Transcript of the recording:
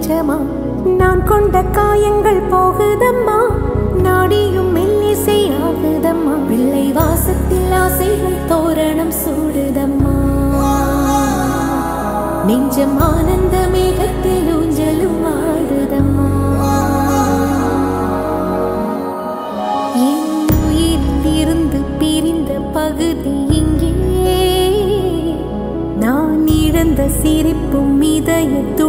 நிஜமா நான் கொண்ட காயங்கள் போகுதம்மா நாடியும் மெல்லிசை ஆகுதம்மா பிள்ளை வாசத்தில் ஆசைகள் தோரணம் சூடுதம்மா நெஞ்சம் ஆனந்த மேகத்தில் ஊஞ்சலும் ஆடுதம்மா என் உயிரிலிருந்து பிரிந்த பகுதி இங்கே நான் இழந்த சிரிப்பும் இதயத்து